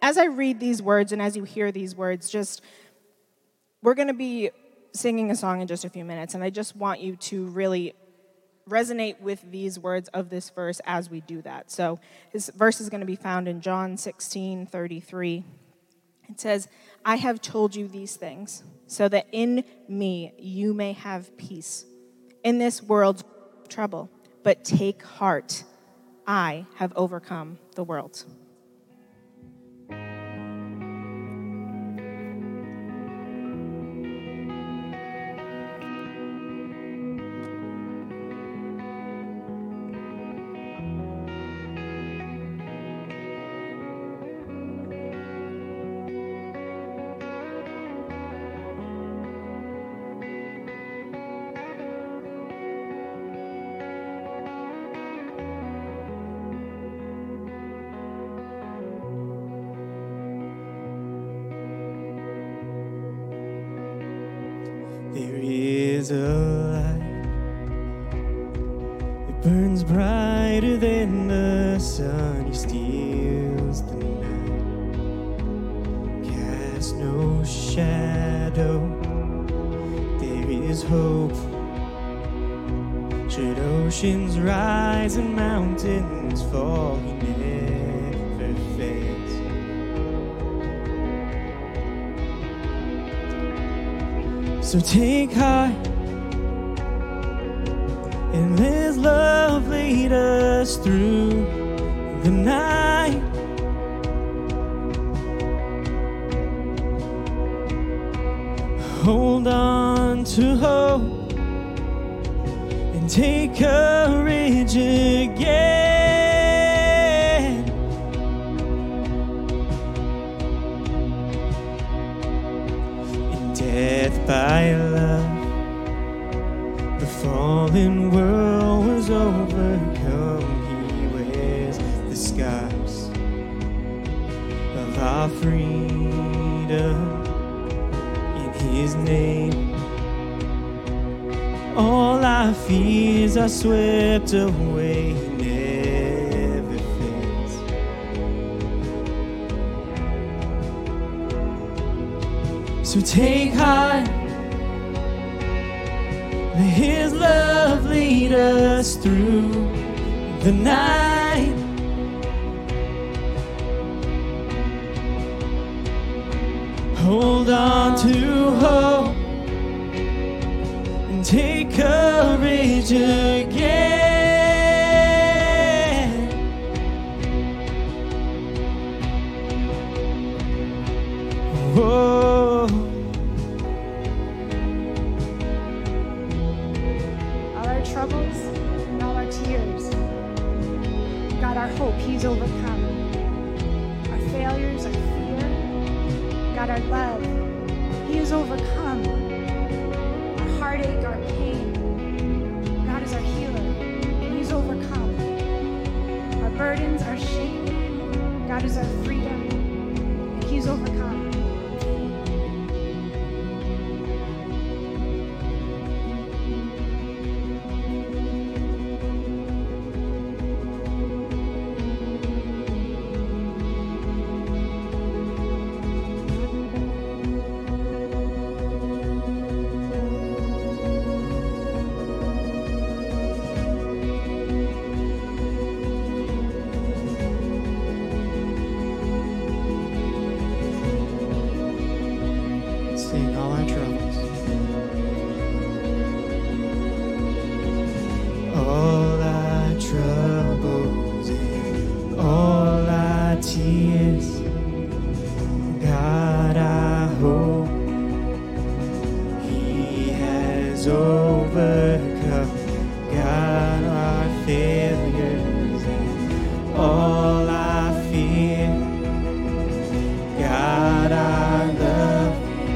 as I read these words and as you hear these words, we're going to be singing a song in just a few minutes, and I just want you to really resonate with these words of this verse as we do that. So this verse is going to be found in John 16:33. It says, "I have told you these things so that in me you may have peace. In this world, trouble, but take heart. I have overcome the world." There is a light that burns brighter than the sun. He steals the night, cast no shadow. There is hope. Should oceans rise and mountains fall, he never fails. So take heart and let His love lead us through the night. Hold on to hope and take courage again. In death by love, the fallen world was overcome. He wears the scars of our freedom. In His name, all our fears are swept away. He never fails. So take heart, let His love lead us through the night. Hold on to hope and take courage again. Whoa. All our troubles and all our tears, God, our hope, He's overcome. Our failures, our fear, God, our love, He is overcome. Our heartache, our pain, God is our healer. He's overcome. Our burdens, our shame, God is our freedom, and He's overcome. Sing all our troubles, all our troubles and all our tears. God, I hope He has overcome. God, our failures and all our fear. God, our love,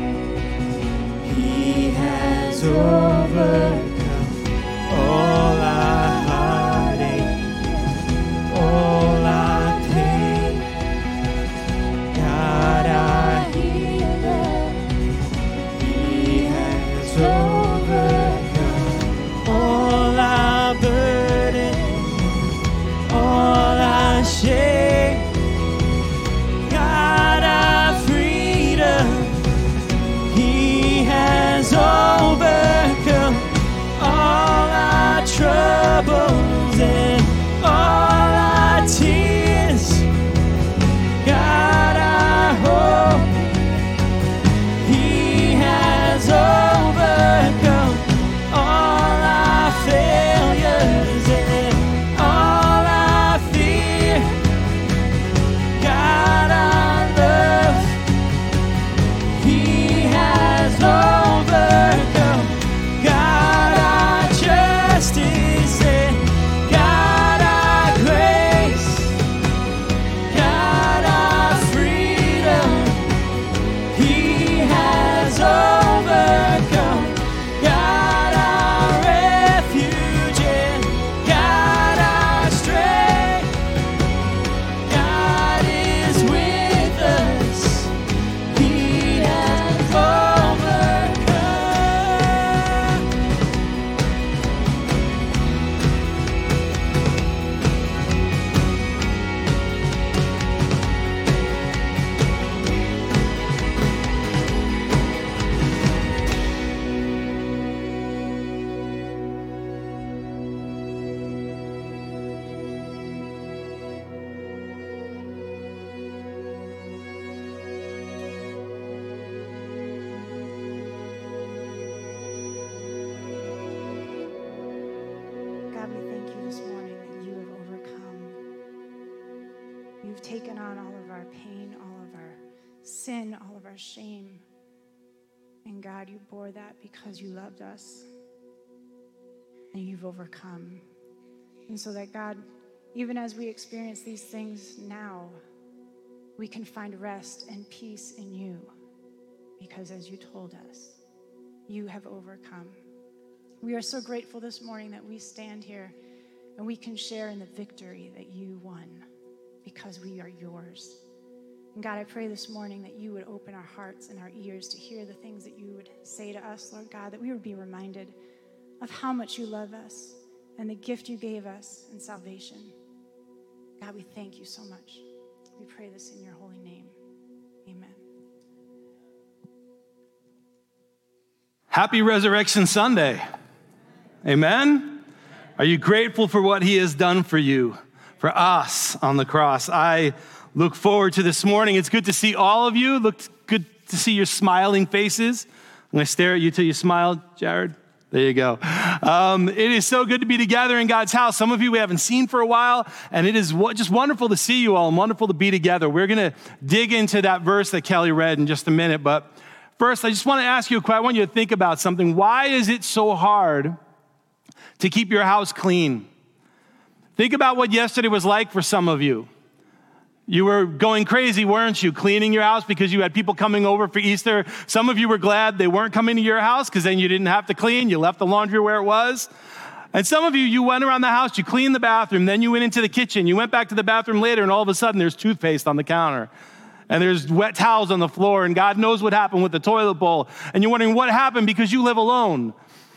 He has overcome. All our heartache, all our pain. God, our healer, He has overcome. All our burdens, all our shame. God, pain, all of our sin, all of our shame. And God, you bore that because you loved us and you've overcome. And so that God, even as we experience these things now, we can find rest and peace in you because as you told us, you have overcome. We are so grateful this morning that we stand here and we can share in the victory that you won because we are yours. And God, I pray this morning that you would open our hearts and our ears to hear the things that you would say to us, Lord God, that we would be reminded of how much you love us and the gift you gave us in salvation. God, we thank you so much. We pray this in your holy name. Amen. Happy Resurrection Sunday. Amen? Are you grateful for what he has done for you, for us on the cross? I look forward to this morning. It's good to see all of you. Looks good to see your smiling faces. I'm going to stare at you till you smile, Jared. There you go. It is so good to be together in God's house. Some of you we haven't seen for a while, and it is just wonderful to see you all and wonderful to be together. We're going to dig into that verse that Kelly read in just a minute, but first, I just want to ask you a question. I want you to think about something. Why is it so hard to keep your house clean? Think about what yesterday was like for some of you. You were going crazy, weren't you? Cleaning your house because you had people coming over for Easter. Some of you were glad they weren't coming to your house because then you didn't have to clean. You left the laundry where it was. And some of you, you went around the house, you cleaned the bathroom, then you went into the kitchen. You went back to the bathroom later, and all of a sudden there's toothpaste on the counter. And there's wet towels on the floor, and God knows what happened with the toilet bowl. And you're wondering what happened because you live alone.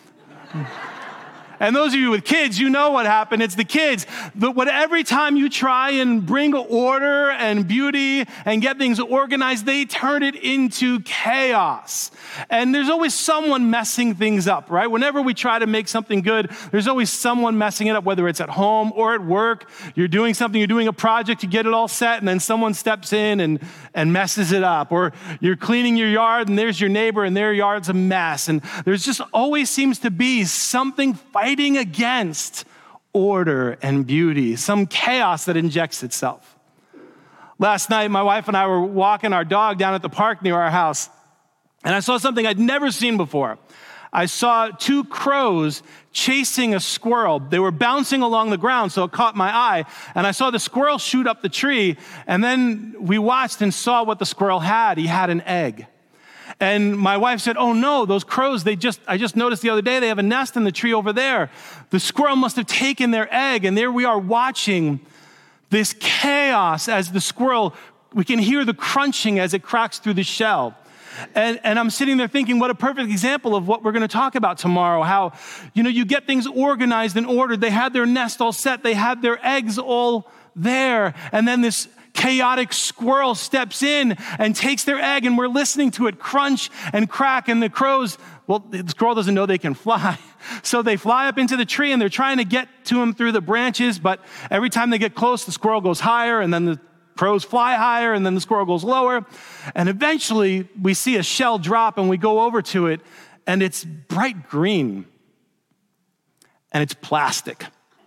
And those of you with kids, you know what happened. It's the kids. But every time you try and bring order and beauty and get things organized, they turn it into chaos. And there's always someone messing things up, right? Whenever we try to make something good, there's always someone messing it up, whether it's at home or at work. You're doing something, you're doing a project, you get it all set, and then someone steps in and messes it up. Or you're cleaning your yard, and there's your neighbor, and their yard's a mess. And there's just always seems to be something fighting against order and beauty, some chaos that injects itself. Last night, my wife and I were walking our dog down at the park near our house, and I saw something I'd never seen before. I saw two crows chasing a squirrel. They were bouncing along the ground, so it caught my eye, and I saw the squirrel shoot up the tree, and then we watched and saw what the squirrel had. He had an egg. And my wife said, oh no, those crows, I just noticed the other day, they have a nest in the tree over there. The squirrel must have taken their egg, and there we are watching this chaos as the squirrel, we can hear the crunching as it cracks through the shell. And I'm sitting there thinking, what a perfect example of what we're going to talk about tomorrow, how, you get things organized and ordered. They had their nest all set. They had their eggs all there. And then this chaotic squirrel steps in and takes their egg, and we're listening to it crunch and crack, and the crows, well, the squirrel doesn't know they can fly. So they fly up into the tree, and they're trying to get to him through the branches, but every time they get close, the squirrel goes higher, and then the crows fly higher, and then the squirrel goes lower. And eventually, we see a shell drop, and we go over to it, and it's bright green, and it's plastic.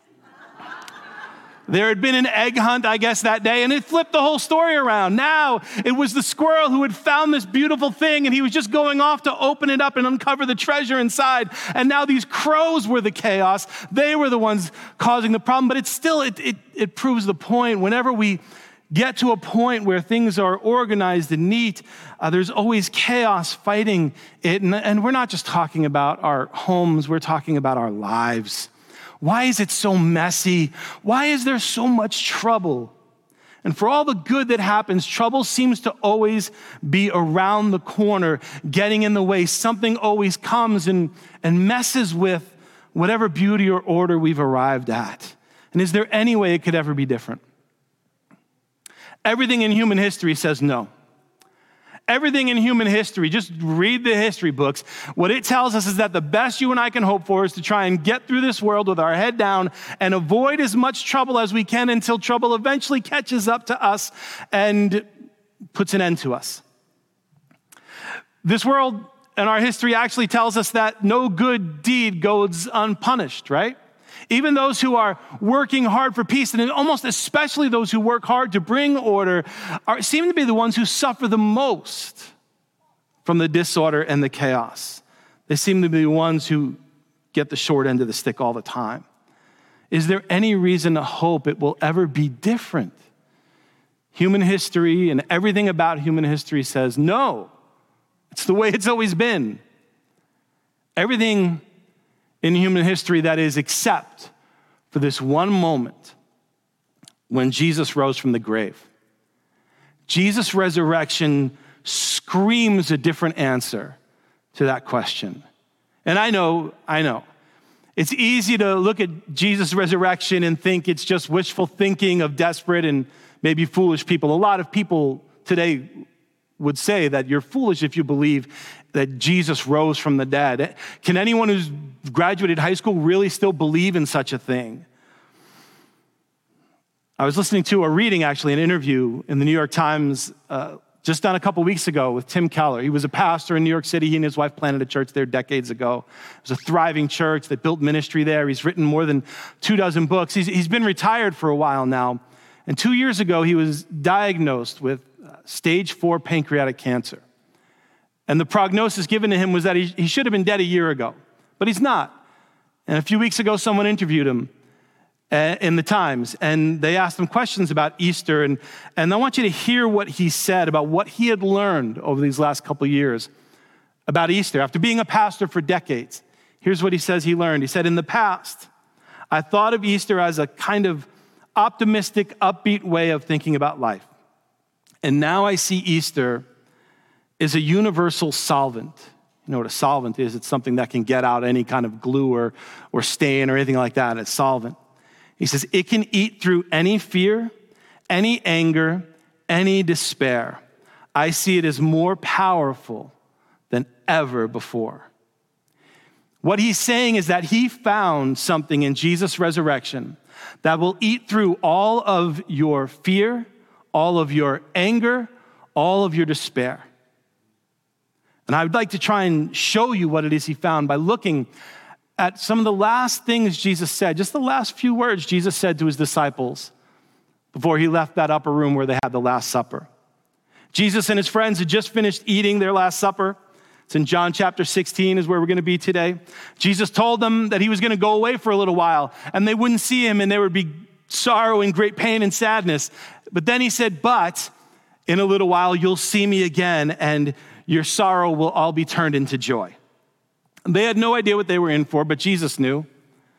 There had been an egg hunt, I guess, that day, and it flipped the whole story around. Now, it was the squirrel who had found this beautiful thing, and he was just going off to open it up and uncover the treasure inside. And now these crows were the chaos. They were the ones causing the problem. But it proves the point. Whenever we get to a point where things are organized and neat, there's always chaos fighting it. And we're not just talking about our homes. We're talking about our lives. Why is it so messy? Why is there so much trouble? And for all the good that happens, trouble seems to always be around the corner, getting in the way. Something always comes and messes with whatever beauty or order we've arrived at. And is there any way it could ever be different? Everything in human history says no. Everything in human history, just read the history books. What it tells us is that the best you and I can hope for is to try and get through this world with our head down and avoid as much trouble as we can until trouble eventually catches up to us and puts an end to us. This world and our history actually tells us that no good deed goes unpunished, right? Even those who are working hard for peace, and almost especially those who work hard to bring order, seem to be the ones who suffer the most from the disorder and the chaos. They seem to be the ones who get the short end of the stick all the time. Is there any reason to hope it will ever be different? Human history and everything about human history says no. It's the way it's always been. Everything in human history, that is, except for this one moment when Jesus rose from the grave. Jesus' resurrection screams a different answer to that question. And I know. It's easy to look at Jesus' resurrection and think it's just wishful thinking of desperate and maybe foolish people. A lot of people today would say that you're foolish if you believe that Jesus rose from the dead. Can anyone who's graduated high school really still believe in such a thing? I was listening to an interview in the New York Times just done a couple weeks ago with Tim Keller. He was a pastor in New York City. He and his wife planted a church there decades ago. It was a thriving church that built ministry there. He's written more than 24 books. He's been retired for a while now. And 2 years ago, he was diagnosed with stage 4 pancreatic cancer. And the prognosis given to him was that he should have been dead a year ago, but he's not. And a few weeks ago, someone interviewed him in the Times, and they asked him questions about Easter, and I want you to hear what he said about what he had learned over these last couple of years about Easter. After being a pastor for decades, here's what he says he learned. He said, "In the past, I thought of Easter as a kind of optimistic, upbeat way of thinking about life. And now I see Easter as a universal solvent." You know what a solvent is? It's something that can get out any kind of glue or stain or anything like that. It's solvent. He says, "It can eat through any fear, any anger, any despair. I see it as more powerful than ever before." What he's saying is that he found something in Jesus' resurrection that will eat through all of your fear, all of your anger, all of your despair. And I would like to try and show you what it is he found by looking at some of the last things Jesus said, just the last few words Jesus said to his disciples before he left that upper room where they had the Last Supper. Jesus and his friends had just finished eating their Last Supper. It's in John chapter 16 is where we're going to be today. Jesus told them that he was going to go away for a little while, and they wouldn't see him, and there would be sorrow and great pain and sadness. But then he said, "But in a little while, you'll see me again, and your sorrow will all be turned into joy." They had no idea what they were in for, but Jesus knew.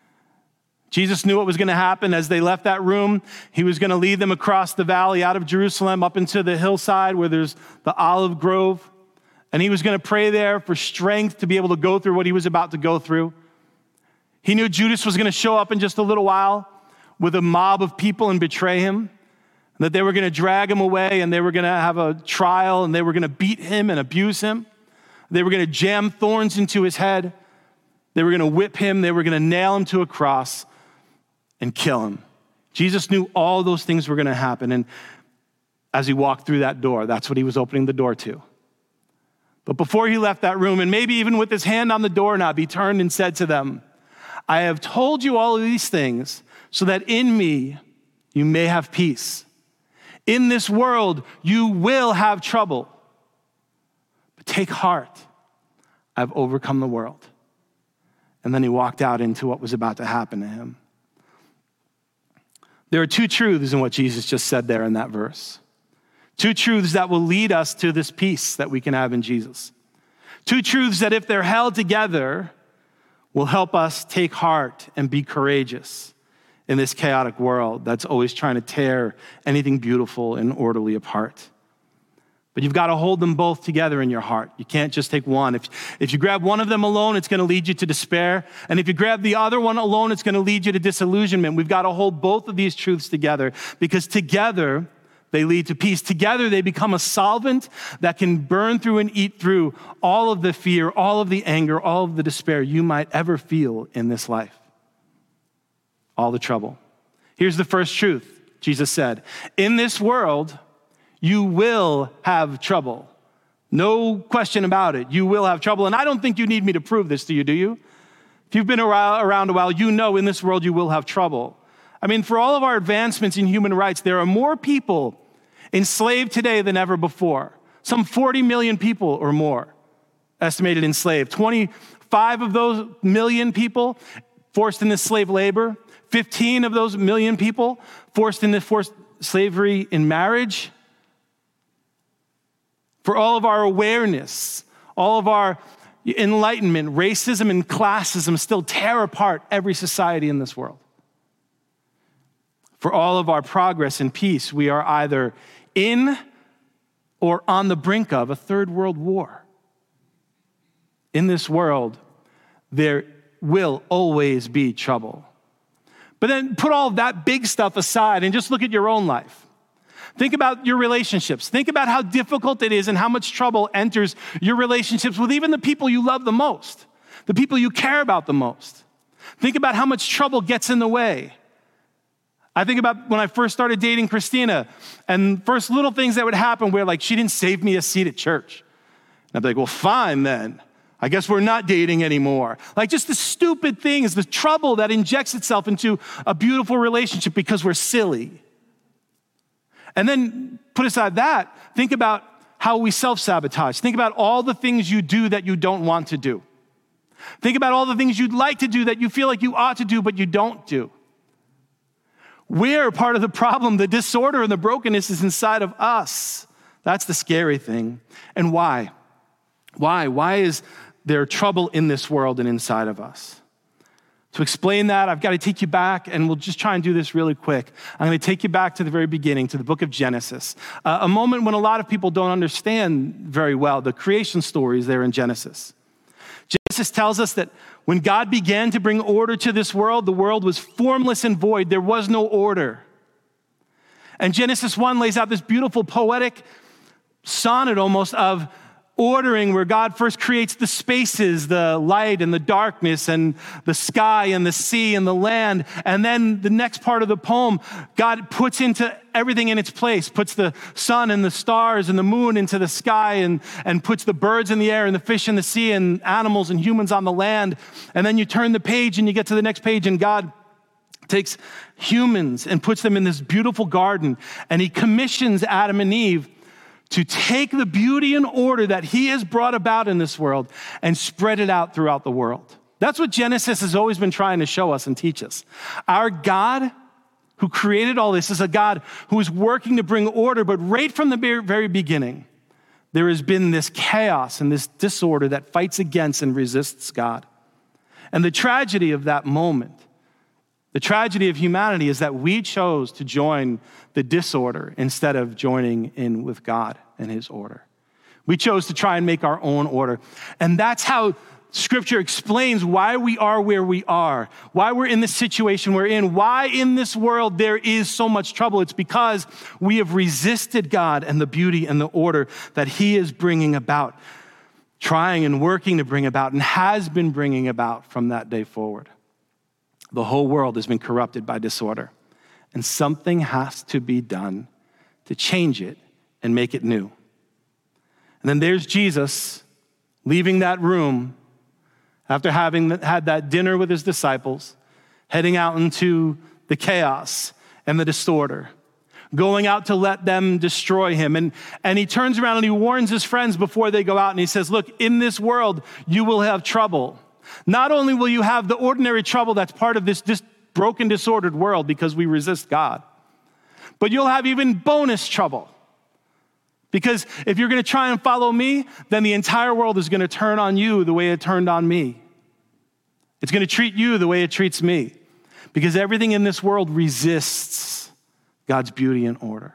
Jesus knew what was going to happen as they left that room. He was going to lead them across the valley out of Jerusalem up into the hillside where there's the olive grove. And he was going to pray there for strength to be able to go through what he was about to go through. He knew Judas was going to show up in just a little while with a mob of people and betray him. That they were going to drag him away and they were going to have a trial and they were going to beat him and abuse him. They were going to jam thorns into his head. They were going to whip him. They were going to nail him to a cross and kill him. Jesus knew all those things were going to happen. And as he walked through that door, that's what he was opening the door to. But before he left that room, and maybe even with his hand on the doorknob, he turned and said to them, "I have told you all of these things so that in me you may have peace. In this world you will have trouble. But take heart, I've overcome the world." And then he walked out into what was about to happen to him. There are two truths in what Jesus just said there in that verse. Two truths that will lead us to this peace that we can have in Jesus. Two truths that, if they're held together, will help us take heart and be courageous in this chaotic world that's always trying to tear anything beautiful and orderly apart. But you've got to hold them both together in your heart. You can't just take one. If you grab one of them alone, it's going to lead you to despair. And if you grab the other one alone, it's going to lead you to disillusionment. We've got to hold both of these truths together because together they lead to peace. Together they become a solvent that can burn through and eat through all of the fear, all of the anger, all of the despair you might ever feel in this life. All the trouble. Here's the first truth. Jesus said, "In this world, you will have trouble." No question about it. You will have trouble. And I don't think you need me to prove this to you, do you? If you've been around a while, you know in this world you will have trouble. I mean, for all of our advancements in human rights, there are more people enslaved today than ever before. Some 40 million people or more estimated enslaved. 25 of those million people forced into slave labor. 15 of those million people forced into forced slavery in marriage. For all of our awareness, all of our enlightenment, racism and classism still tear apart every society in this world. For all of our progress and peace, we are either in or on the brink of a third world war. In this world, there will always be trouble. But then put all of that big stuff aside and just look at your own life. Think about your relationships. Think about how difficult it is and how much trouble enters your relationships with even the people you love the most, the people you care about the most. Think about how much trouble gets in the way. I think about when I first started dating Christina and first little things that would happen where like she didn't save me a seat at church. And I'd be like, well, fine then. I guess we're not dating anymore. Like just the stupid things, the trouble that injects itself into a beautiful relationship because we're silly. And then put aside that, think about how we self-sabotage. Think about all the things you do that you don't want to do. Think about all the things you'd like to do that you feel like you ought to do, but you don't do. We're part of the problem. The disorder and the brokenness is inside of us. That's the scary thing. And why? Why is there trouble in this world and inside of us? To explain that, I've got to take you back, and we'll just try and do this really quick. I'm going to take you back to the very beginning, to the book of Genesis, a moment when a lot of people don't understand very well the creation stories there in Genesis. Genesis tells us that when God began to bring order to this world, the world was formless and void. There was no order. And Genesis 1 lays out this beautiful poetic sonnet almost of ordering where God first creates the spaces, the light and the darkness and the sky and the sea and the land. And then the next part of the poem, God puts into everything in its place, puts the sun and the stars and the moon into the sky and puts the birds in the air and the fish in the sea and animals and humans on the land. And then you turn the page and you get to the next page and God takes humans and puts them in this beautiful garden and he commissions Adam and Eve to take the beauty and order that he has brought about in this world and spread it out throughout the world. That's what Genesis has always been trying to show us and teach us. Our God who created all this is a God who is working to bring order, but right from the very beginning, there has been this chaos and this disorder that fights against and resists God. And the tragedy of that moment, the tragedy of humanity is that we chose to join the disorder instead of joining in with God and his order. We chose to try and make our own order. And that's how Scripture explains why we are where we are, why we're in the situation we're in, why in this world there is so much trouble. It's because we have resisted God and the beauty and the order that he is bringing about, trying and working to bring about, and has been bringing about from that day forward. The whole world has been corrupted by disorder, and something has to be done to change it and make it new. And then there's Jesus leaving that room after having had that dinner with his disciples, heading out into the chaos and the disorder, going out to let them destroy him. And he turns around and he warns his friends before they go out, and he says, look, in this world, you will have trouble. Not only will you have the ordinary trouble that's part of this broken, disordered world because we resist God, but you'll have even bonus trouble. Because if you're going to try and follow me, then the entire world is going to turn on you the way it turned on me. It's going to treat you the way it treats me. Because everything in this world resists God's beauty and order.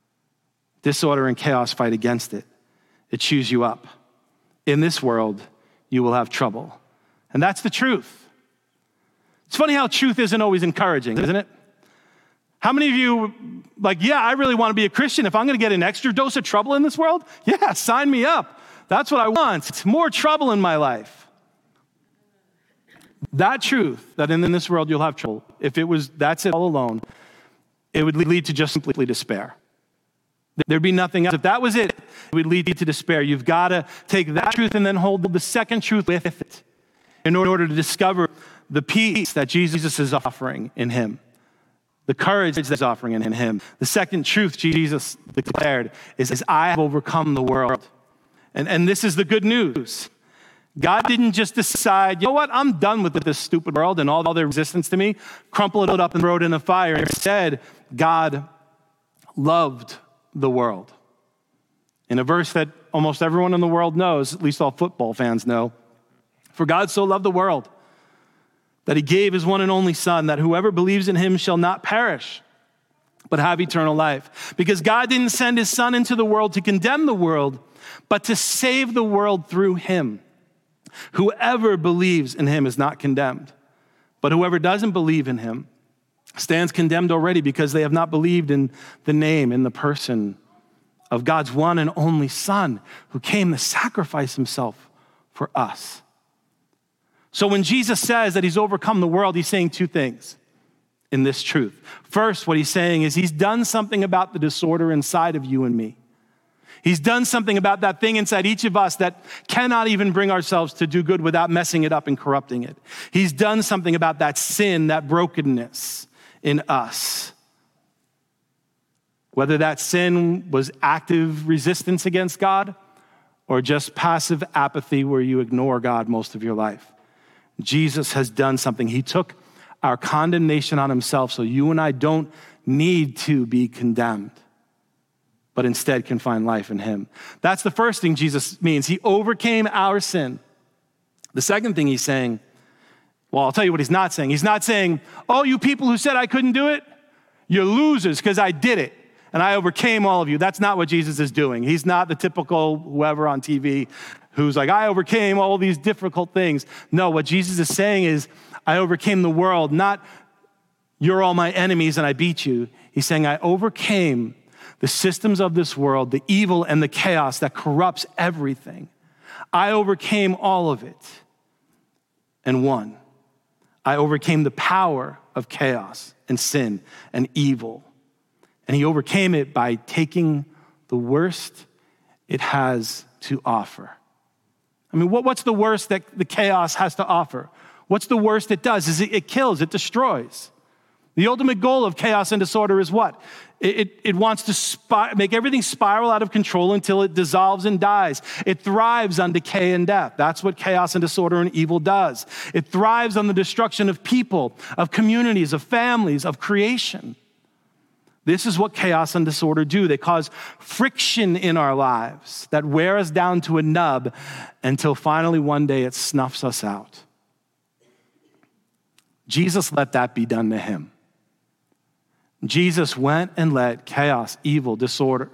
Disorder and chaos fight against it. It chews you up. In this world, you will have trouble. And that's the truth. It's funny how truth isn't always encouraging, isn't it? How many of you, I really want to be a Christian. If I'm going to get an extra dose of trouble in this world, yeah, sign me up. That's what I want. More trouble in my life. That truth, that in this world you'll have trouble, if that's it all alone, it would lead to just simply despair. There'd be nothing else. If that was it, it would lead to despair. You've got to take that truth and then hold the second truth with it. in order to discover the peace that Jesus is offering in him, the courage that he's offering in him. The second truth Jesus declared is I have overcome the world. And this is the good news. God didn't just decide, you know what, I'm done with this stupid world and all their resistance to me, crumple it up and throw it in the fire. Instead, God loved the world. In a verse that almost everyone in the world knows, at least all football fans know, for God so loved the world that he gave his one and only Son, that whoever believes in him shall not perish, but have eternal life. Because God didn't send his Son into the world to condemn the world, but to save the world through him. Whoever believes in him is not condemned, but whoever doesn't believe in him stands condemned already because they have not believed in the name, in the person of God's one and only Son, who came to sacrifice himself for us. So when Jesus says that he's overcome the world, he's saying two things in this truth. First, what he's saying is he's done something about the disorder inside of you and me. He's done something about that thing inside each of us that cannot even bring ourselves to do good without messing it up and corrupting it. He's done something about that sin, that brokenness in us. Whether that sin was active resistance against God or just passive apathy where you ignore God most of your life. Jesus has done something. He took our condemnation on himself so you and I don't need to be condemned, but instead can find life in him. That's the first thing Jesus means. He overcame our sin. The second thing he's saying, well, I'll tell you what he's not saying. He's not saying, oh, you people who said I couldn't do it, you're losers because I did it and I overcame all of you. That's not what Jesus is doing. He's not the typical whoever on TV who's like, I overcame all these difficult things. No, what Jesus is saying is, I overcame the world, not you're all my enemies and I beat you. He's saying, I overcame the systems of this world, the evil and the chaos that corrupts everything. I overcame all of it and won. I overcame the power of chaos and sin and evil. And he overcame it by taking the worst it has to offer. I mean, what's the worst that the chaos has to offer? What's the worst it does? Is it kills, it destroys. The ultimate goal of chaos and disorder is what? It wants to make everything spiral out of control until it dissolves and dies. It thrives on decay and death. That's what chaos and disorder and evil does. It thrives on the destruction of people, of communities, of families, of creation. This is what chaos and disorder do. They cause friction in our lives that wear us down to a nub until finally one day it snuffs us out. Jesus let that be done to him. Jesus went and let chaos, evil, disorder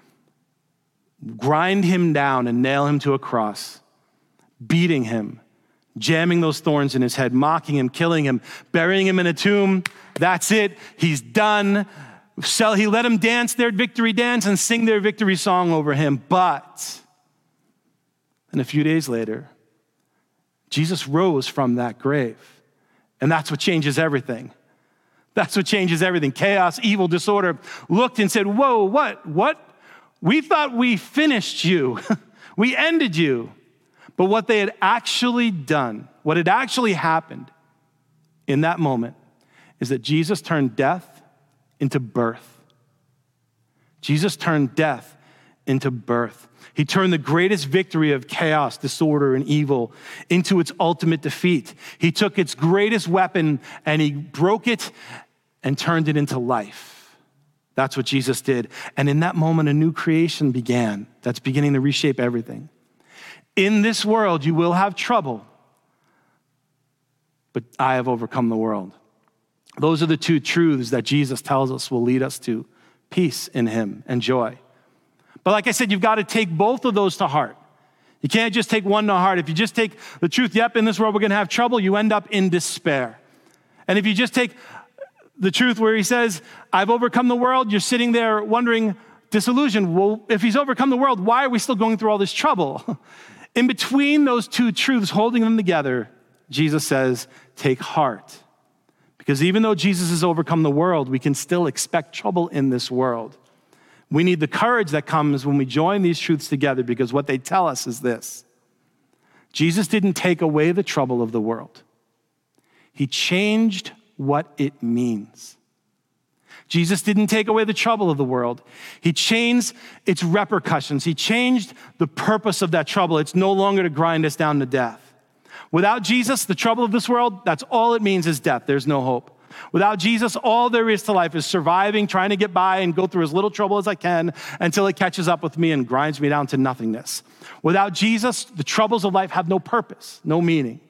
grind him down and nail him to a cross, beating him, jamming those thorns in his head, mocking him, killing him, burying him in a tomb. That's it. He's done. So he let them dance their victory dance and sing their victory song over him. But then a few days later, Jesus rose from that grave. And that's what changes everything. That's what changes everything. Chaos, evil, disorder looked and said, whoa, what? We thought we finished you. We ended you. But what they had actually done, what had actually happened in that moment is that Jesus turned death into birth. Jesus turned death into birth. He turned the greatest victory of chaos, disorder, and evil into its ultimate defeat. He took its greatest weapon and he broke it and turned it into life. That's what Jesus did. And in that moment, a new creation began that's beginning to reshape everything. In this world, you will have trouble, but I have overcome the world. Those are the two truths that Jesus tells us will lead us to peace in him and joy. But like I said, you've got to take both of those to heart. You can't just take one to heart. If you just take the truth, yep, in this world we're going to have trouble, you end up in despair. And if you just take the truth where he says, I've overcome the world, you're sitting there wondering, disillusioned, well, if he's overcome the world, why are we still going through all this trouble? In between those two truths, holding them together, Jesus says, take heart. Because even though Jesus has overcome the world, we can still expect trouble in this world. We need the courage that comes when we join these truths together, because what they tell us is this: Jesus didn't take away the trouble of the world. He changed what it means. Jesus didn't take away the trouble of the world. He changed its repercussions. He changed the purpose of that trouble. It's no longer to grind us down to death. Without Jesus, the trouble of this world, that's all it means is death. There's no hope. Without Jesus, all there is to life is surviving, trying to get by and go through as little trouble as I can until it catches up with me and grinds me down to nothingness. Without Jesus, the troubles of life have no purpose, no meaning.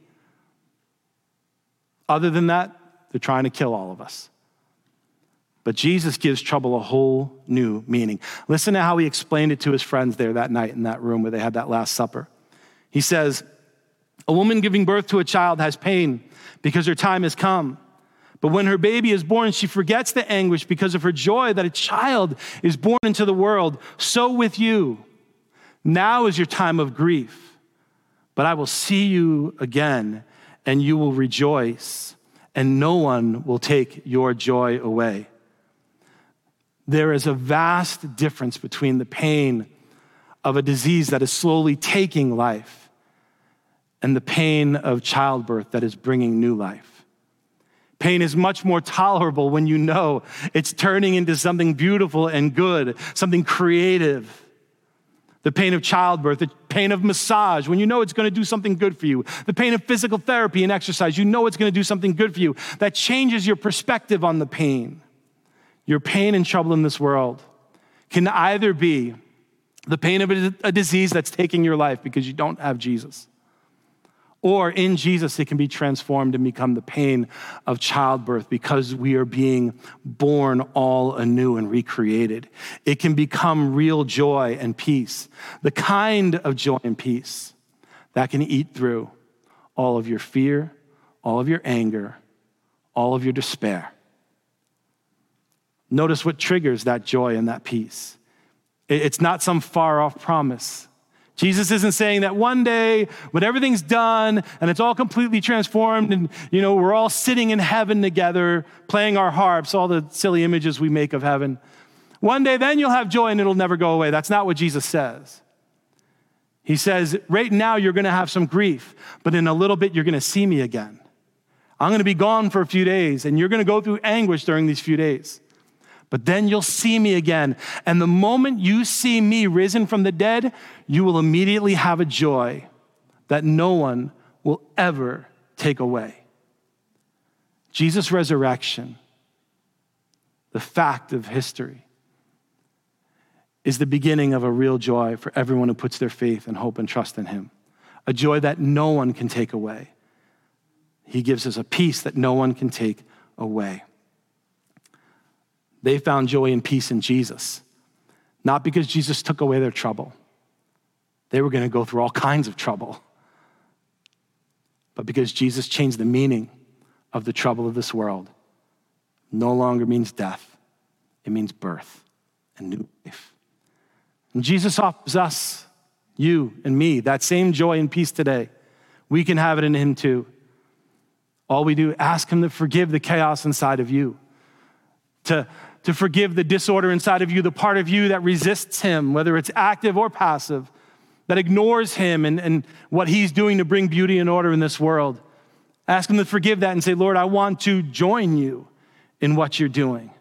Other than that, they're trying to kill all of us. But Jesus gives trouble a whole new meaning. Listen to how he explained it to his friends there that night in that room where they had that Last Supper. He says, a woman giving birth to a child has pain because her time has come. But when her baby is born, she forgets the anguish because of her joy that a child is born into the world. So with you, now is your time of grief. But I will see you again, and you will rejoice, and no one will take your joy away. There is a vast difference between the pain of a disease that is slowly taking life and the pain of childbirth that is bringing new life. Pain is much more tolerable when you know it's turning into something beautiful and good, something creative. The pain of childbirth, the pain of massage, when you know it's going to do something good for you. The pain of physical therapy and exercise, you know it's going to do something good for you. That changes your perspective on the pain. Your pain and trouble in this world can either be the pain of a disease that's taking your life because you don't have Jesus, or in Jesus, it can be transformed and become the pain of childbirth because we are being born all anew and recreated. It can become real joy and peace, the kind of joy and peace that can eat through all of your fear, all of your anger, all of your despair. Notice what triggers that joy and that peace. It's not some far-off promise. Jesus isn't saying that one day when everything's done and it's all completely transformed and, we're all sitting in heaven together playing our harps, all the silly images we make of heaven. One day then you'll have joy and it'll never go away. That's not what Jesus says. He says, right now you're going to have some grief, but in a little bit you're going to see me again. I'm going to be gone for a few days and you're going to go through anguish during these few days. But then you'll see me again. And the moment you see me risen from the dead, you will immediately have a joy that no one will ever take away. Jesus' resurrection, the fact of history, is the beginning of a real joy for everyone who puts their faith and hope and trust in him. A joy that no one can take away. He gives us a peace that no one can take away. They found joy and peace in Jesus, not because Jesus took away their trouble. They were going to go through all kinds of trouble, but because Jesus changed the meaning of the trouble of this world. No longer means death. It means birth and new life. And Jesus offers us, you and me, that same joy and peace today. We can have it in him too. All we do, ask him to forgive the chaos inside of you, to forgive the disorder inside of you, the part of you that resists him, whether it's active or passive, that ignores him and what he's doing to bring beauty and order in this world. Ask him to forgive that and say, Lord, I want to join you in what you're doing.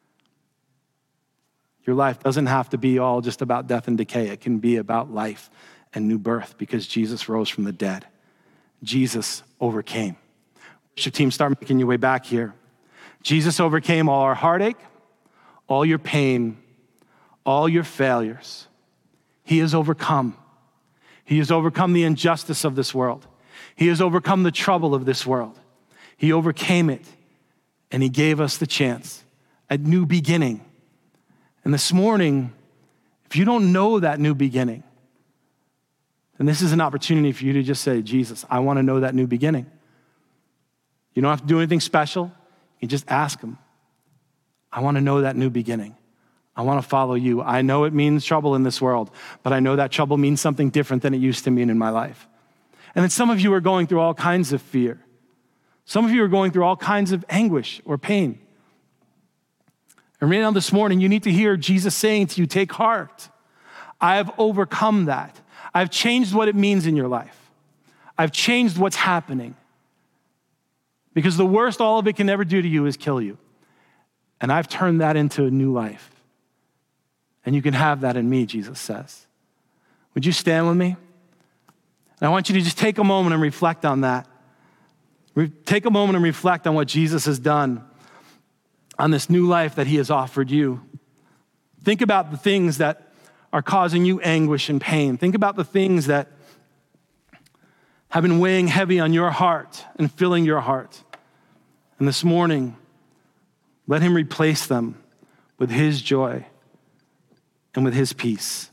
Your life doesn't have to be all just about death and decay. It can be about life and new birth because Jesus rose from the dead. Jesus overcame. Worship team, start making your way back here. Jesus overcame all our heartache, all your pain, all your failures. He has overcome. He has overcome the injustice of this world. He has overcome the trouble of this world. He overcame it, and he gave us the chance, a new beginning. And this morning, if you don't know that new beginning, then this is an opportunity for you to just say, Jesus, I want to know that new beginning. You don't have to do anything special. You just ask him. I want to know that new beginning. I want to follow you. I know it means trouble in this world, but I know that trouble means something different than it used to mean in my life. And then some of you are going through all kinds of fear. Some of you are going through all kinds of anguish or pain. And right now this morning, you need to hear Jesus saying to you, take heart. I have overcome that. I've changed what it means in your life. I've changed what's happening. Because the worst all of it can ever do to you is kill you. And I've turned that into a new life. And you can have that in me, Jesus says. Would you stand with me? And I want you to just take a moment and reflect on that. Take a moment and reflect on what Jesus has done on this new life that he has offered you. Think about the things that are causing you anguish and pain. Think about the things that have been weighing heavy on your heart and filling your heart. And this morning, let him replace them with his joy and with his peace.